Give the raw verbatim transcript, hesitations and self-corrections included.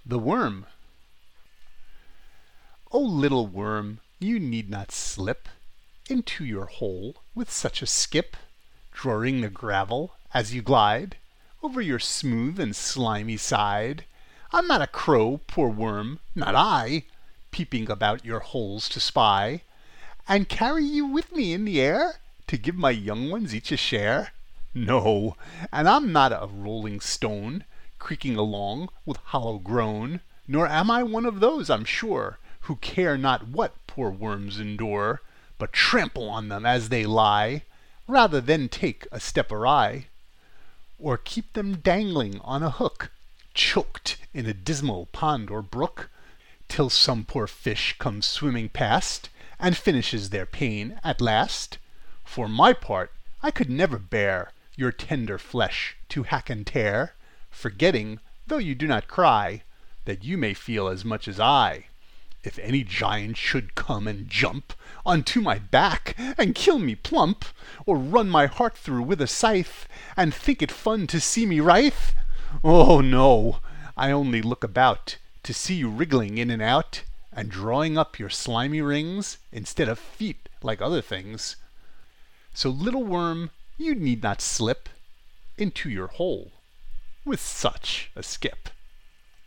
The Worm. O little worm, you need not slip into your hole with such a skip, drawing the gravel as you glide over your smooth and slimy side. I'm not a crow, poor worm, not I, peeping about your holes to spy, and carry you with me in the air to give my young ones each a share. No, and I'm not a rolling stone, creaking along with hollow groan, nor am I one of those, I'm sure, who care not what poor worms endure, but trample on them as they lie, rather than take a step awry, or keep them dangling on a hook, choked in a dismal pond or brook, till some poor fish comes swimming past, and finishes their pain at last. For my part, I could never bear your tender flesh to hack and tear, forgetting, though you do not cry, that you may feel as much as I. If any giant should come and jump onto my back and kill me plump, or run my heart through with a scythe, and think it fun to see me writhe, oh no, I only look about to see you wriggling in and out, and drawing up your slimy rings instead of feet like other things. So little worm, you need not slip into your hole with such a skip.